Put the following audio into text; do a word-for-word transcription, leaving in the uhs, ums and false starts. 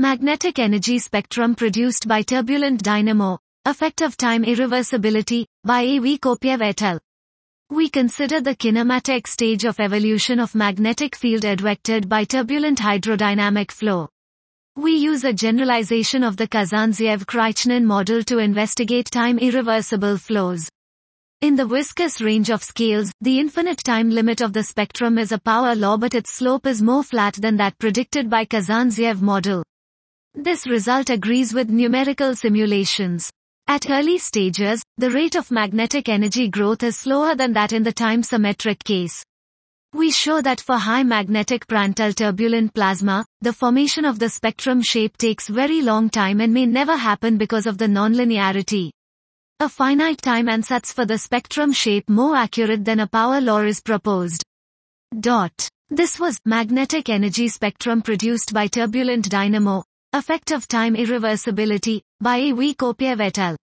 Magnetic energy spectrum produced by turbulent dynamo. Effect of time irreversibility, by A. V. Kopiev et al. We consider the kinematic stage of evolution of magnetic field advected by turbulent hydrodynamic flow. We use a generalization of the Kazantziev-Kraichnin model to investigate time irreversible flows. In the viscous range of scales, the infinite time limit of the spectrum is a power law, but its slope is more flat than that predicted by Kazantziev model. This result agrees with numerical simulations. At early stages, the rate of magnetic energy growth is slower than that in the time-symmetric case. We show that for high magnetic Prandtl turbulent plasma, the formation of the spectrum shape takes very long time and may never happen because of the nonlinearity. A finite time ansatz for the spectrum shape more accurate than a power law is proposed. Dot. This was Magnetic Energy Spectrum Produced by Turbulent Dynamo. Effect of Time Irreversibility, by A. V. Kopiev et al.